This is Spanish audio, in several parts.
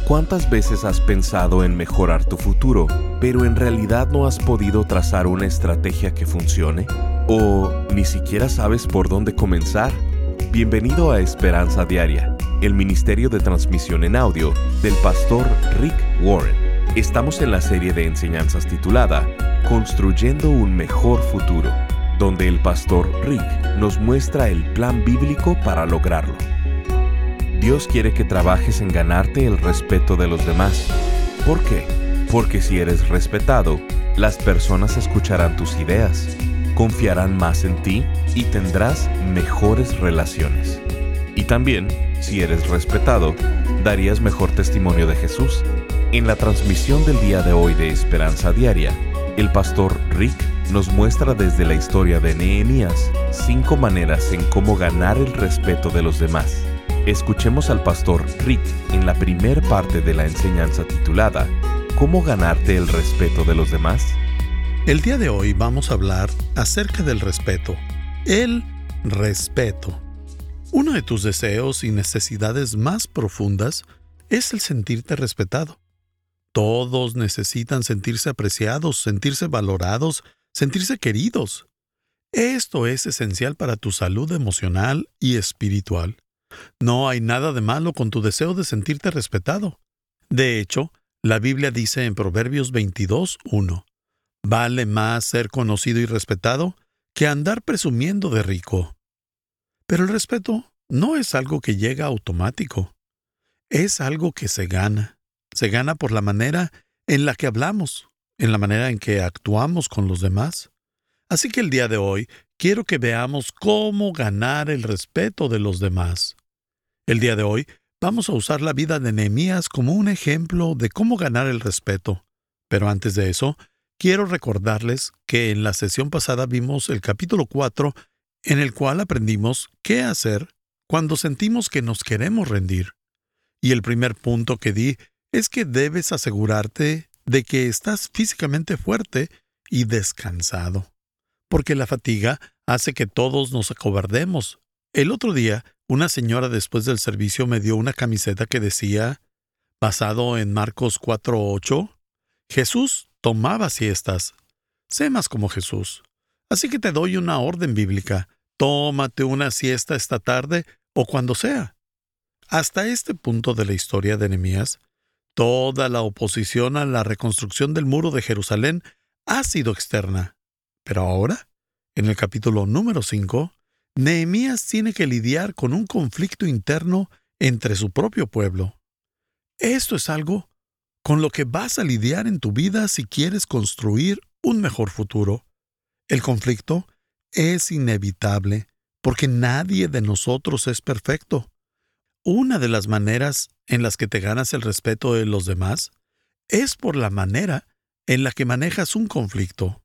¿Cuántas veces has pensado en mejorar tu futuro, pero en realidad no has podido trazar una estrategia que funcione? ¿O ni siquiera sabes por dónde comenzar? Bienvenido a Esperanza Diaria, el ministerio de transmisión en audio del pastor Rick Warren. Estamos en la serie de enseñanzas titulada Construyendo un mejor futuro, donde el pastor Rick nos muestra el plan bíblico para lograrlo. Dios quiere que trabajes en ganarte el respeto de los demás. ¿Por qué? Porque si eres respetado, las personas escucharán tus ideas, confiarán más en ti y tendrás mejores relaciones. Y también, si eres respetado, darías mejor testimonio de Jesús. En la transmisión del día de hoy de Esperanza Diaria, el pastor Rick nos muestra desde la historia de Nehemías 5 maneras en cómo ganar el respeto de los demás. Escuchemos al pastor Rick en la primer parte de la enseñanza titulada ¿Cómo ganarte el respeto de los demás? El día de hoy vamos a hablar acerca del respeto. El respeto. Uno de tus deseos y necesidades más profundas es el sentirte respetado. Todos necesitan sentirse apreciados, sentirse valorados, sentirse queridos. Esto es esencial para tu salud emocional y espiritual. No hay nada de malo con tu deseo de sentirte respetado. De hecho, la Biblia dice en Proverbios 22:1, vale más ser conocido y respetado que andar presumiendo de rico. Pero el respeto no es algo que llega automático. Es algo que se gana. Se gana por la manera en la que hablamos, en la manera en que actuamos con los demás. Así que el día de hoy quiero que veamos cómo ganar el respeto de los demás. El día de hoy vamos a usar la vida de Nehemías como un ejemplo de cómo ganar el respeto. Pero antes de eso, quiero recordarles que en la sesión pasada vimos el capítulo 4, en el cual aprendimos qué hacer cuando sentimos que nos queremos rendir. Y el primer punto que di es que debes asegurarte de que estás físicamente fuerte y descansado, porque la fatiga hace que todos nos acobardemos. El otro día, una señora después del servicio me dio una camiseta que decía, basado en Marcos 4:8, Jesús tomaba siestas. Sé más como Jesús. Así que te doy una orden bíblica. Tómate una siesta esta tarde o cuando sea. Hasta este punto de la historia de Nehemías, toda la oposición a la reconstrucción del muro de Jerusalén ha sido externa. Pero ahora, en el capítulo número 5, Nehemías tiene que lidiar con un conflicto interno entre su propio pueblo. Esto es algo con lo que vas a lidiar en tu vida si quieres construir un mejor futuro. El conflicto es inevitable porque nadie de nosotros es perfecto. Una de las maneras en las que te ganas el respeto de los demás es por la manera en la que manejas un conflicto.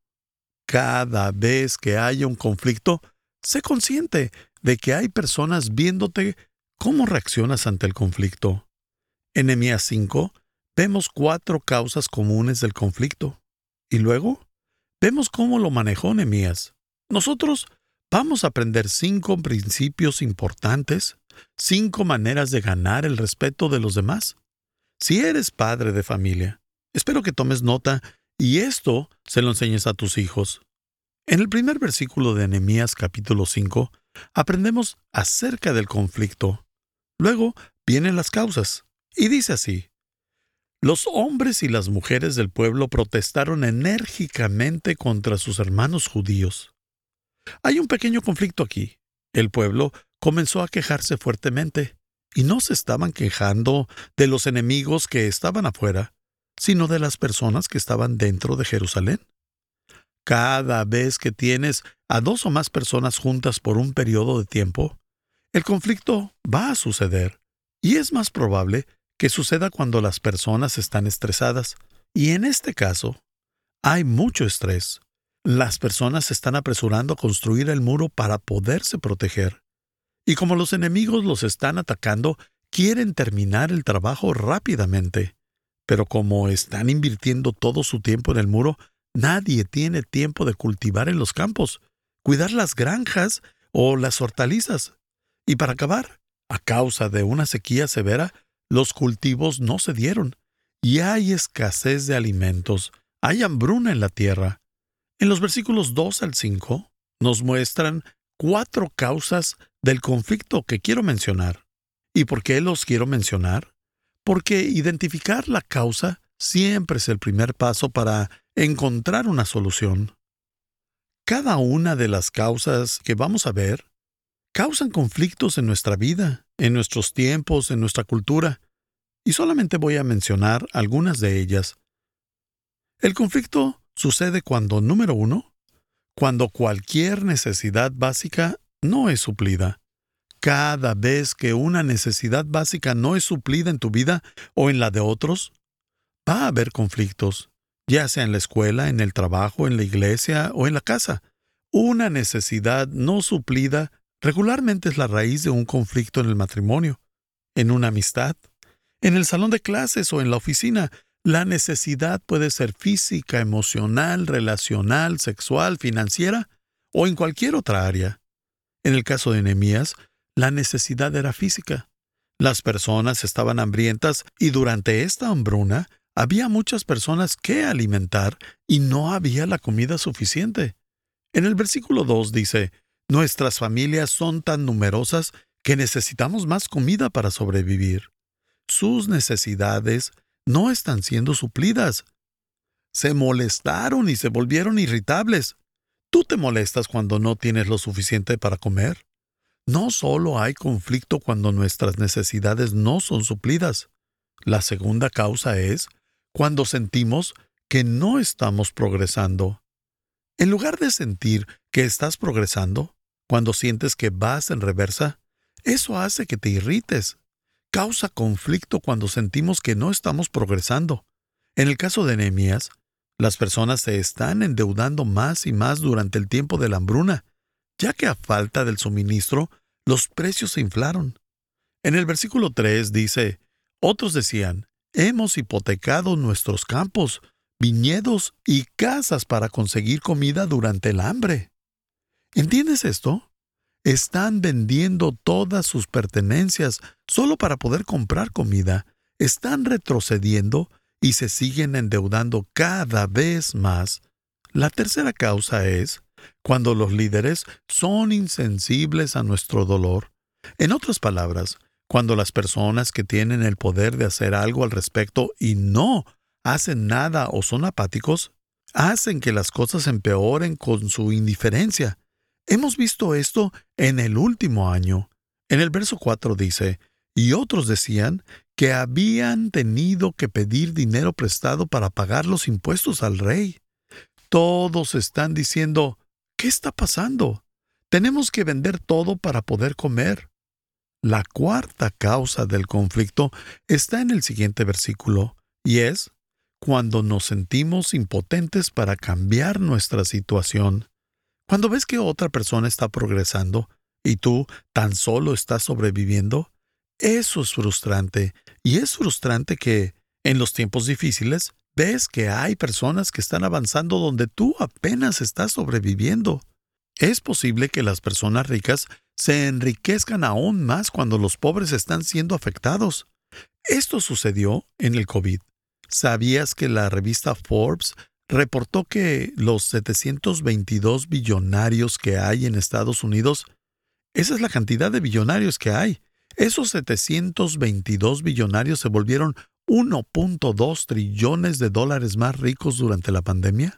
Cada vez que haya un conflicto, sé consciente de que hay personas viéndote cómo reaccionas ante el conflicto. En Nehemías 5, vemos 4 causas comunes del conflicto. Y luego, vemos cómo lo manejó Nehemías. Nosotros vamos a aprender 5 principios importantes, 5 maneras de ganar el respeto de los demás. Si eres padre de familia, espero que tomes nota y esto se lo enseñes a tus hijos. En el primer versículo de Nehemías capítulo 5, aprendemos acerca del conflicto. Luego vienen las causas, y dice así: los hombres y las mujeres del pueblo protestaron enérgicamente contra sus hermanos judíos. Hay un pequeño conflicto aquí. El pueblo comenzó a quejarse fuertemente, y no se estaban quejando de los enemigos que estaban afuera, sino de las personas que estaban dentro de Jerusalén. Cada vez que tienes a 2 o más personas juntas por un periodo de tiempo, el conflicto va a suceder, y es más probable que suceda cuando las personas están estresadas. Y en este caso, hay mucho estrés. Las personas se están apresurando a construir el muro para poderse proteger. Y como los enemigos los están atacando, quieren terminar el trabajo rápidamente. Pero como están invirtiendo todo su tiempo en el muro, nadie tiene tiempo de cultivar en los campos, cuidar las granjas o las hortalizas. Y para acabar, a causa de una sequía severa, Los cultivos no se dieron y hay escasez de alimentos. Hay hambruna en la tierra. En los versículos 2 al 5 nos muestran 4 causas del conflicto que quiero mencionar. ¿Y por qué los quiero mencionar? Porque identificar la causa siempre es el primer paso para encontrar una solución. Cada una de las causas que vamos a ver causan conflictos en nuestra vida, en nuestros tiempos, en nuestra cultura, y solamente voy a mencionar algunas de ellas. El conflicto sucede cuando, número 1, cuando cualquier necesidad básica no es suplida. Cada vez que una necesidad básica no es suplida en tu vida o en la de otros, va a haber conflictos, ya sea en la escuela, en el trabajo, en la iglesia o en la casa. Una necesidad no suplida regularmente es la raíz de un conflicto en el matrimonio, en una amistad, en el salón de clases o en la oficina. La necesidad puede ser física, emocional, relacional, sexual, financiera o en cualquier otra área. En el caso de Nehemías, la necesidad era física. Las personas estaban hambrientas y durante esta hambruna había muchas personas que alimentar y no había la comida suficiente. En el versículo 2 dice, nuestras familias son tan numerosas que necesitamos más comida para sobrevivir. Sus necesidades no están siendo suplidas. Se molestaron y se volvieron irritables. ¿Tú te molestas cuando no tienes lo suficiente para comer? No solo hay conflicto cuando nuestras necesidades no son suplidas. La segunda causa es cuando sentimos que no estamos progresando. En lugar de sentir que estás progresando, cuando sientes que vas en reversa, eso hace que te irrites. Causa conflicto cuando sentimos que no estamos progresando. En el caso de Nehemías, las personas se están endeudando más y más durante el tiempo de la hambruna, ya que a falta del suministro, los precios se inflaron. En el versículo 3 dice, otros decían, hemos hipotecado nuestros campos, viñedos y casas para conseguir comida durante el hambre. ¿Entiendes esto? Están vendiendo todas sus pertenencias solo para poder comprar comida. Están retrocediendo y se siguen endeudando cada vez más. La tercera causa es cuando los líderes son insensibles a nuestro dolor. En otras palabras, cuando las personas que tienen el poder de hacer algo al respecto y no hacen nada o son apáticos, hacen que las cosas empeoren con su indiferencia. Hemos visto esto en el último año. En el verso 4 dice, y otros decían que habían tenido que pedir dinero prestado para pagar los impuestos al rey. Todos están diciendo, ¿qué está pasando? Tenemos que vender todo para poder comer. La cuarta causa del conflicto está en el siguiente versículo, y es cuando nos sentimos impotentes para cambiar nuestra situación. Cuando ves que otra persona está progresando y tú tan solo estás sobreviviendo, eso es frustrante. Y es frustrante que, en los tiempos difíciles, ves que hay personas que están avanzando donde tú apenas estás sobreviviendo. Es posible que las personas ricas se enriquezcan aún más cuando los pobres están siendo afectados. Esto sucedió en el COVID. ¿Sabías que la revista Forbes reportó que los 722 billonarios que hay en Estados Unidos, esa es la cantidad de billonarios que hay? Esos 722 billonarios se volvieron 1.2 trillones de dólares más ricos durante la pandemia.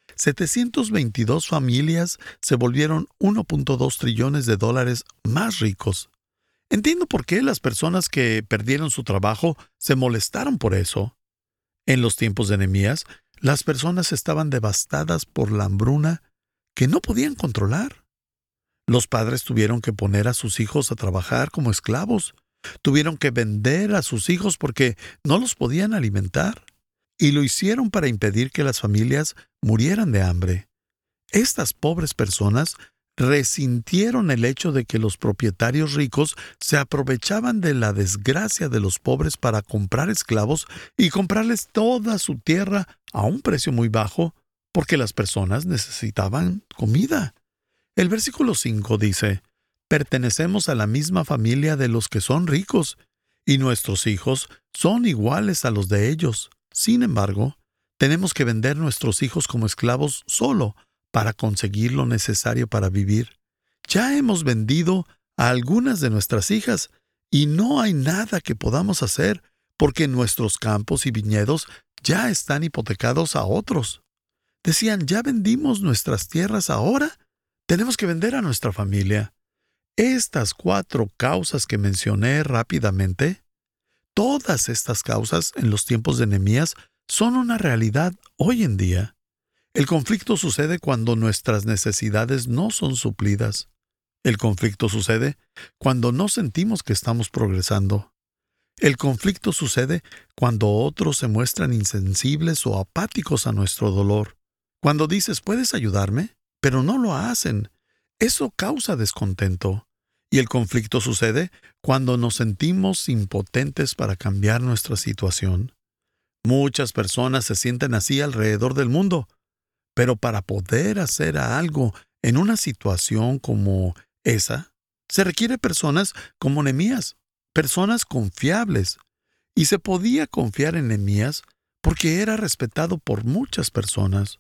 722 familias se volvieron 1.2 trillones de dólares más ricos. Entiendo por qué las personas que perdieron su trabajo se molestaron por eso. En los tiempos de Nehemías, las personas estaban devastadas por la hambruna que no podían controlar. Los padres tuvieron que poner a sus hijos a trabajar como esclavos. Tuvieron que vender a sus hijos porque no los podían alimentar. Y lo hicieron para impedir que las familias murieran de hambre. Estas pobres personas resintieron el hecho de que los propietarios ricos se aprovechaban de la desgracia de los pobres para comprar esclavos y comprarles toda su tierra a un precio muy bajo porque las personas necesitaban comida. El versículo 5 dice, pertenecemos a la misma familia de los que son ricos, y nuestros hijos son iguales a los de ellos. Sin embargo, tenemos que vender nuestros hijos como esclavos solo para conseguir lo necesario para vivir. Ya hemos vendido a algunas de nuestras hijas y no hay nada que podamos hacer porque nuestros campos y viñedos ya están hipotecados a otros. Decían, ¿ya vendimos nuestras tierras ahora? Tenemos que vender a nuestra familia. Estas 4 causas que mencioné rápidamente, todas estas causas en los tiempos de Nehemías son una realidad hoy en día. El conflicto sucede cuando nuestras necesidades no son suplidas. El conflicto sucede cuando no sentimos que estamos progresando. El conflicto sucede cuando otros se muestran insensibles o apáticos a nuestro dolor. Cuando dices, ¿puedes ayudarme? Pero no lo hacen. Eso causa descontento. Y el conflicto sucede cuando nos sentimos impotentes para cambiar nuestra situación. Muchas personas se sienten así alrededor del mundo, pero para poder hacer algo en una situación como esa, se requiere personas como Nehemías, personas confiables. Y se podía confiar en Nehemías porque era respetado por muchas personas.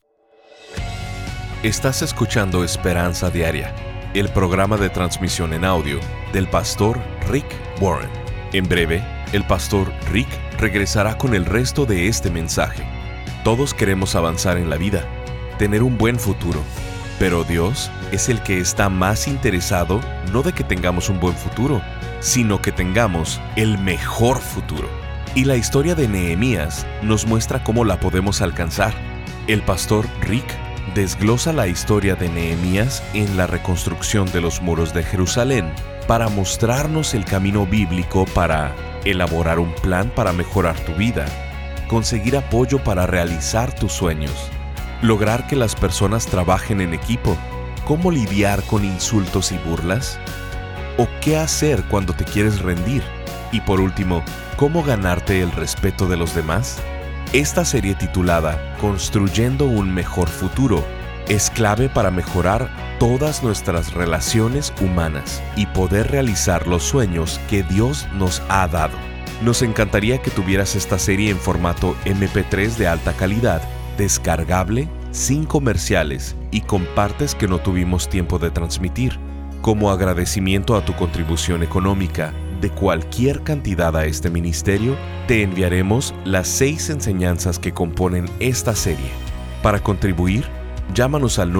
Estás escuchando Esperanza Diaria, el programa de transmisión en audio del pastor Rick Warren. En breve, el pastor Rick regresará con el resto de este mensaje. Todos queremos avanzar en la vida, tener un buen futuro, pero Dios es el que está más interesado no de que tengamos un buen futuro, sino que tengamos el mejor futuro. Y la historia de Nehemías nos muestra cómo la podemos alcanzar. El pastor Rick desglosa la historia de Nehemías en la reconstrucción de los muros de Jerusalén para mostrarnos el camino bíblico para elaborar un plan para mejorar tu vida, conseguir apoyo para realizar tus sueños, lograr que las personas trabajen en equipo, cómo lidiar con insultos y burlas, o qué hacer cuando te quieres rendir, y por último, cómo ganarte el respeto de los demás. Esta serie titulada Construyendo un mejor futuro es clave para mejorar todas nuestras relaciones humanas y poder realizar los sueños que Dios nos ha dado. Nos encantaría que tuvieras esta serie en formato MP3 de alta calidad, descargable, sin comerciales y con partes que no tuvimos tiempo de transmitir. Como agradecimiento a tu contribución económica de cualquier cantidad a este ministerio, te enviaremos las 6 enseñanzas que componen esta serie. Para contribuir, llámanos al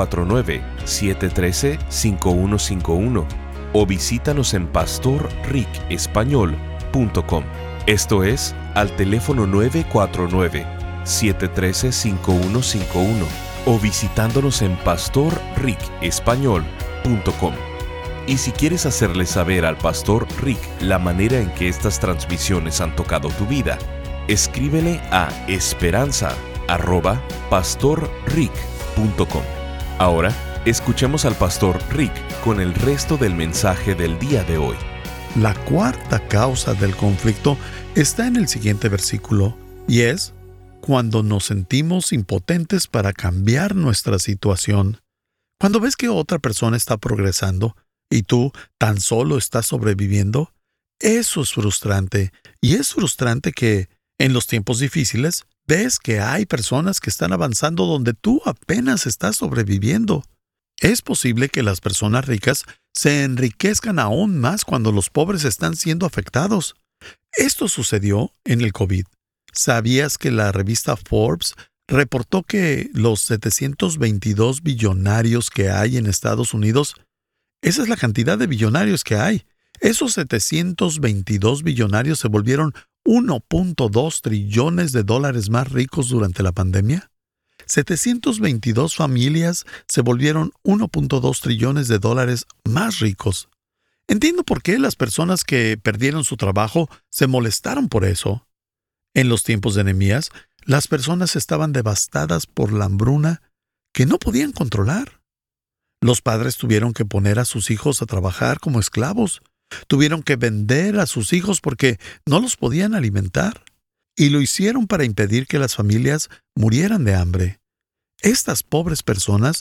949-713-5151 o visítanos en pastorricespañol.com. Esto es, al teléfono 949-713-5151 o visitándonos en pastorricespañol.com. Y si quieres hacerle saber al pastor Rick la manera en que estas transmisiones han tocado tu vida, escríbele a esperanza@pastorrick.com. Ahora, escuchemos al pastor Rick con el resto del mensaje del día de hoy. La 4ª causa del conflicto está en el siguiente versículo, y es cuando nos sentimos impotentes para cambiar nuestra situación. Cuando ves que otra persona está progresando y tú tan solo estás sobreviviendo, eso es frustrante. Y es frustrante que, en los tiempos difíciles, ves que hay personas que están avanzando donde tú apenas estás sobreviviendo. Es posible que las personas ricas se enriquezcan aún más cuando los pobres están siendo afectados. Esto sucedió en el COVID. ¿Sabías que la revista Forbes reportó que los 722 billonarios que hay en Estados Unidos, esa es la cantidad de billonarios que hay? Esos 722 billonarios se volvieron 1.2 trillones de dólares más ricos durante la pandemia. 722 familias se volvieron 1.2 trillones de dólares más ricos. Entiendo por qué las personas que perdieron su trabajo se molestaron por eso. En los tiempos de Nehemías, las personas estaban devastadas por la hambruna que no podían controlar. Los padres tuvieron que poner a sus hijos a trabajar como esclavos. Tuvieron que vender a sus hijos porque no los podían alimentar. Y lo hicieron para impedir que las familias murieran de hambre. Estas pobres personas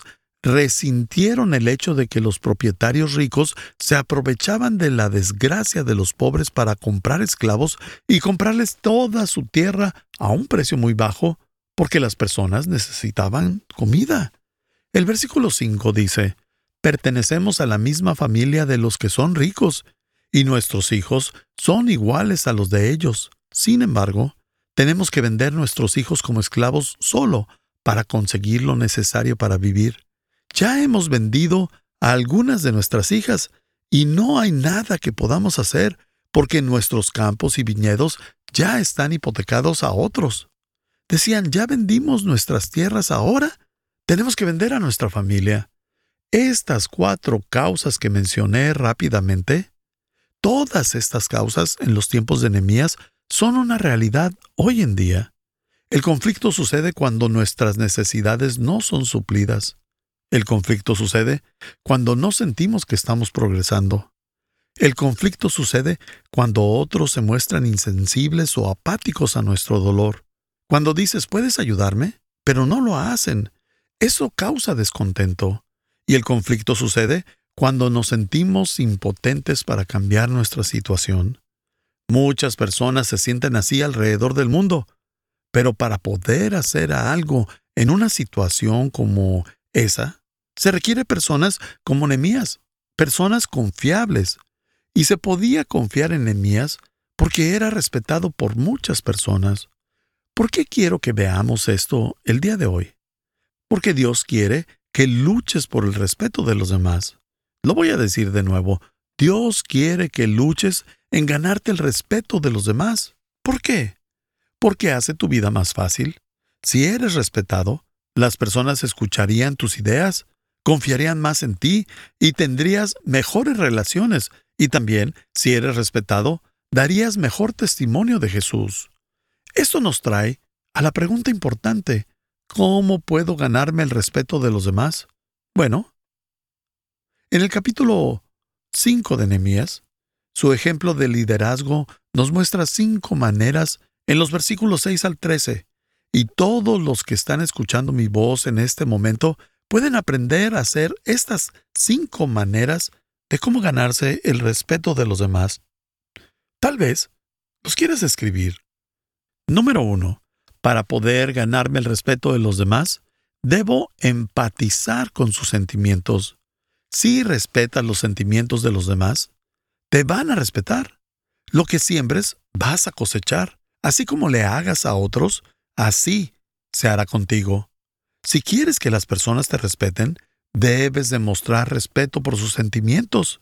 resintieron el hecho de que los propietarios ricos se aprovechaban de la desgracia de los pobres para comprar esclavos y comprarles toda su tierra a un precio muy bajo, porque las personas necesitaban comida. El versículo 5 dice: pertenecemos a la misma familia de los que son ricos, y nuestros hijos son iguales a los de ellos. Sin embargo, tenemos que vender nuestros hijos como esclavos solo para conseguir lo necesario para vivir. Ya hemos vendido a algunas de nuestras hijas y no hay nada que podamos hacer porque nuestros campos y viñedos ya están hipotecados a otros. Decían: ya vendimos nuestras tierras, ahora tenemos que vender a nuestra familia. Estas 4 causas que mencioné rápidamente, todas estas causas en los tiempos de Nehemías son una realidad hoy en día. El conflicto sucede cuando nuestras necesidades no son suplidas. El conflicto sucede cuando no sentimos que estamos progresando. El conflicto sucede cuando otros se muestran insensibles o apáticos a nuestro dolor. Cuando dices: ¿puedes ayudarme?, pero no lo hacen. Eso causa descontento. Y el conflicto sucede cuando nos sentimos impotentes para cambiar nuestra situación. Muchas personas se sienten así alrededor del mundo, pero para poder hacer algo en una situación como esa, se requiere personas como Nehemías, personas confiables. Y se podía confiar en Nehemías porque era respetado por muchas personas. ¿Por qué quiero que veamos esto el día de hoy? Porque Dios quiere que luches por el respeto de los demás. Lo voy a decir de nuevo: Dios quiere que luches en ganarte el respeto de los demás. ¿Por qué? Porque hace tu vida más fácil. Si eres respetado, las personas escucharían tus ideas, confiarían más en ti y tendrías mejores relaciones. Y también, si eres respetado, darías mejor testimonio de Jesús. Esto nos trae a la pregunta importante: ¿cómo puedo ganarme el respeto de los demás? Bueno, en el capítulo 5 de Nehemías, su ejemplo de liderazgo nos muestra 5 maneras en los versículos 6 al 13. Y todos los que están escuchando mi voz en este momento pueden aprender a hacer estas 5 maneras de cómo ganarse el respeto de los demás. Tal vez los quieras escribir. Número 1. Para poder ganarme el respeto de los demás, debo empatizar con sus sentimientos. Si respetas los sentimientos de los demás, te van a respetar. Lo que siembres, vas a cosechar. Así como le hagas a otros, así se hará contigo. Si quieres que las personas te respeten, debes demostrar respeto por sus sentimientos.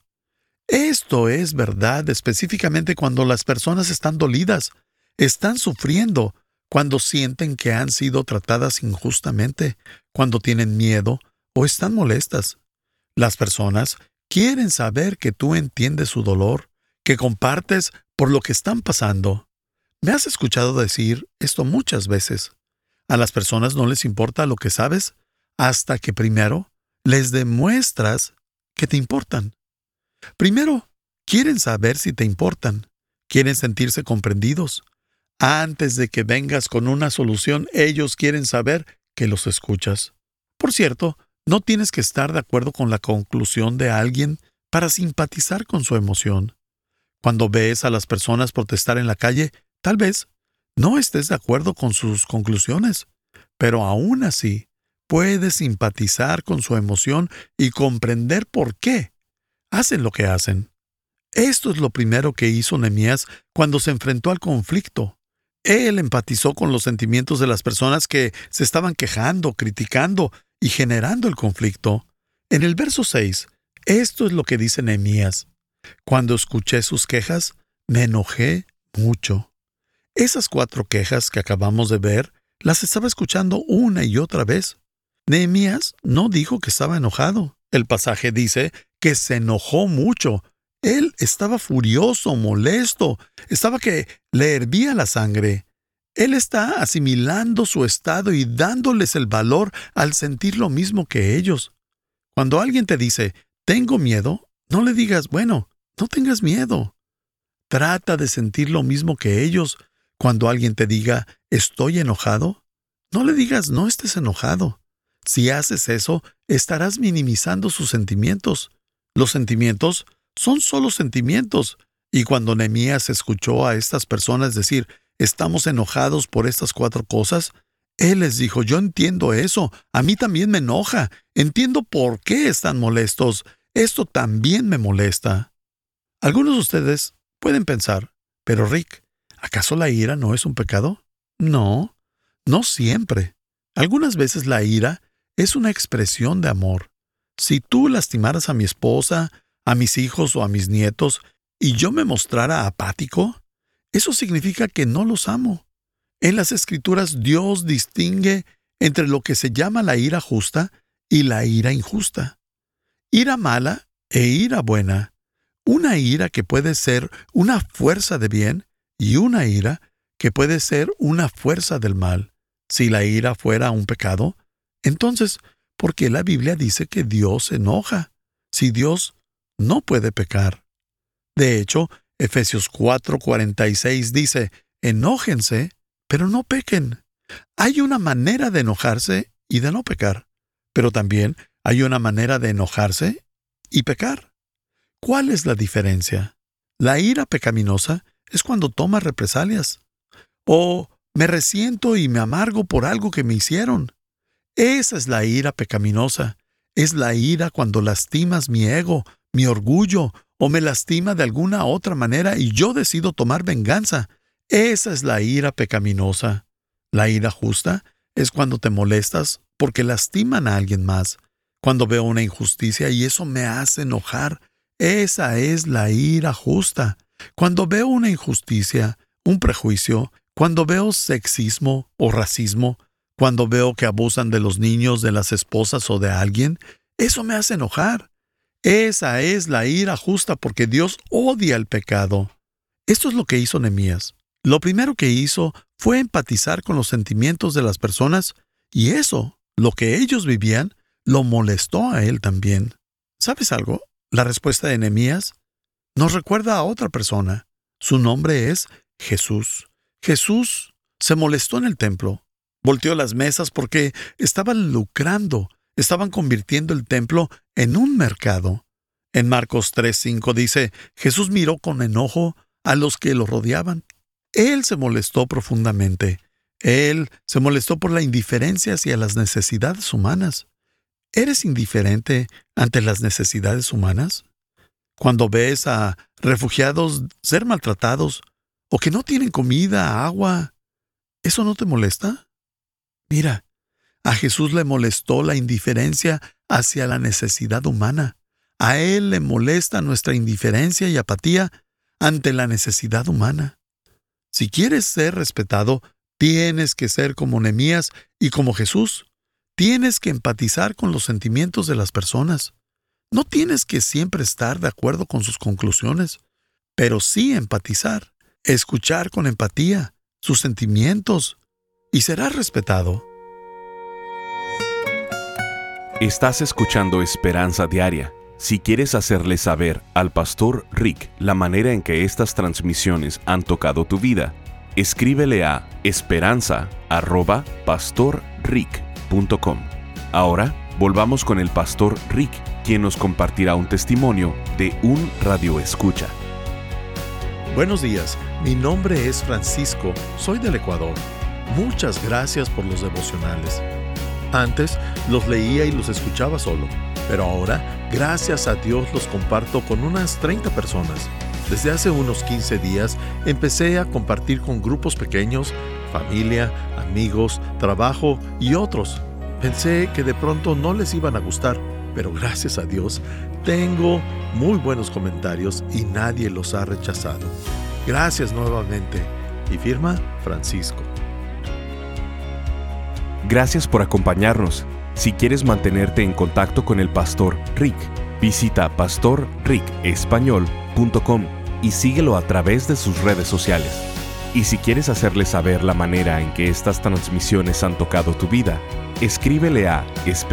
Esto es verdad específicamente cuando las personas están dolidas, están sufriendo, cuando sienten que han sido tratadas injustamente, cuando tienen miedo o están molestas. Las personas quieren saber que tú entiendes su dolor, que compartes por lo que están pasando. Me has escuchado decir esto muchas veces. A las personas no les importa lo que sabes hasta que primero les demuestras que te importan. Primero, quieren saber si te importan. Quieren sentirse comprendidos. Antes de que vengas con una solución, ellos quieren saber que los escuchas. Por cierto, no tienes que estar de acuerdo con la conclusión de alguien para simpatizar con su emoción. Cuando ves a las personas protestar en la calle, tal vez no estés de acuerdo con sus conclusiones, pero aún así puedes simpatizar con su emoción y comprender por qué hacen lo que hacen. Esto es lo primero que hizo Nehemías cuando se enfrentó al conflicto. Él empatizó con los sentimientos de las personas que se estaban quejando, criticando y generando el conflicto. En el verso 6, esto es lo que dice Nehemías: cuando escuché sus quejas, me enojé mucho. Esas 4 quejas que acabamos de ver, las estaba escuchando una y otra vez. Nehemías no dijo que estaba enojado. El pasaje dice que se enojó mucho. Él estaba furioso, molesto, estaba que le hervía la sangre. Él está asimilando su estado y dándoles el valor al sentir lo mismo que ellos. Cuando alguien te dice, tengo miedo, no le digas, bueno, no tengas miedo. Trata de sentir lo mismo que ellos. Cuando alguien te diga, estoy enojado, no le digas, no estés enojado. Si haces eso, estarás minimizando sus sentimientos. Los sentimientos son solo sentimientos. Y cuando Nehemías escuchó a estas personas decir, estamos enojados por estas 4 cosas, él les dijo, yo entiendo eso, a mí también me enoja, entiendo por qué están molestos, esto también me molesta. Algunos de ustedes pueden pensar, pero Rick, ¿acaso la ira no es un pecado? No, no siempre. Algunas veces la ira es una expresión de amor. Si tú lastimaras a mi esposa, a mis hijos o a mis nietos, y yo me mostrara apático, eso significa que no los amo. En las Escrituras Dios distingue entre lo que se llama la ira justa y la ira injusta. Ira mala e ira buena. Una ira que puede ser una fuerza de bien y una ira que puede ser una fuerza del mal. Si la ira fuera un pecado, entonces, ¿por qué la Biblia dice que Dios se enoja? Si Dios no puede pecar. De hecho, Efesios 4:46 dice, enójense, pero no pequen. Hay una manera de enojarse y de no pecar, pero también hay una manera de enojarse y pecar. ¿Cuál es la diferencia? La ira pecaminosa es cuando toma represalias. O me resiento y me amargo por algo que me hicieron. Esa es la ira pecaminosa. Es la ira cuando lastimas mi ego, mi orgullo, o me lastima de alguna otra manera y yo decido tomar venganza. Esa es la ira pecaminosa. La ira justa es cuando te molestas porque lastiman a alguien más. Cuando veo una injusticia y eso me hace enojar. Esa es la ira justa. Cuando veo una injusticia, un prejuicio, cuando veo sexismo o racismo, cuando veo que abusan de los niños, de las esposas o de alguien, eso me hace enojar. Esa es la ira justa porque Dios odia el pecado. Esto es lo que hizo Nehemías. Lo primero que hizo fue empatizar con los sentimientos de las personas y eso, lo que ellos vivían, lo molestó a él también. ¿Sabes algo? La respuesta de Nehemías nos recuerda a otra persona. Su nombre es Jesús. Jesús se molestó en el templo. Volteó las mesas porque estaban lucrando. Estaban convirtiendo el templo en un mercado. En Marcos 3:5 dice, Jesús miró con enojo a los que lo rodeaban. Él se molestó profundamente. Él se molestó por la indiferencia hacia las necesidades humanas. ¿Eres indiferente ante las necesidades humanas? Cuando ves a refugiados ser maltratados o que no tienen comida, agua, ¿eso no te molesta? Mira, a Jesús le molestó la indiferencia hacia la necesidad humana. A Él le molesta nuestra indiferencia y apatía ante la necesidad humana. Si quieres ser respetado, tienes que ser como Nehemías y como Jesús. Tienes que empatizar con los sentimientos de las personas. No tienes que siempre estar de acuerdo con sus conclusiones, pero sí empatizar, escuchar con empatía sus sentimientos y serás respetado. Estás escuchando Esperanza Diaria. Si quieres hacerle saber al Pastor Rick la manera en que estas transmisiones han tocado tu vida, escríbele a esperanza@pastorrick.com. Ahora, volvamos con el Pastor Rick, quien nos compartirá un testimonio de un radioescucha. Buenos días, mi nombre es Francisco, soy del Ecuador. Muchas gracias por los devocionales. Antes los leía y los escuchaba solo, pero ahora, gracias a Dios, los comparto con unas 30 personas. Desde hace unos 15 días empecé a compartir con grupos pequeños, familia, amigos, trabajo y otros. Pensé que de pronto no les iban a gustar, pero gracias a Dios tengo muy buenos comentarios y nadie los ha rechazado. Gracias nuevamente. Y firma Francisco. Gracias por acompañarnos. Si quieres mantenerte en contacto con el Pastor Rick, visita pastorricespañol.com y síguelo a través de sus redes sociales. Y si quieres hacerle saber la manera en que estas transmisiones han tocado tu vida, escríbele a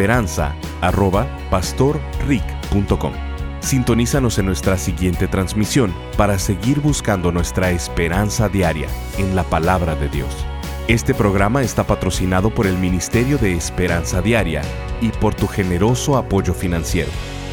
esperanza@pastorrick.com. Sintonízanos en nuestra siguiente transmisión para seguir buscando nuestra esperanza diaria en la palabra de Dios. Este programa está patrocinado por el Ministerio de Esperanza Diaria y por tu generoso apoyo financiero.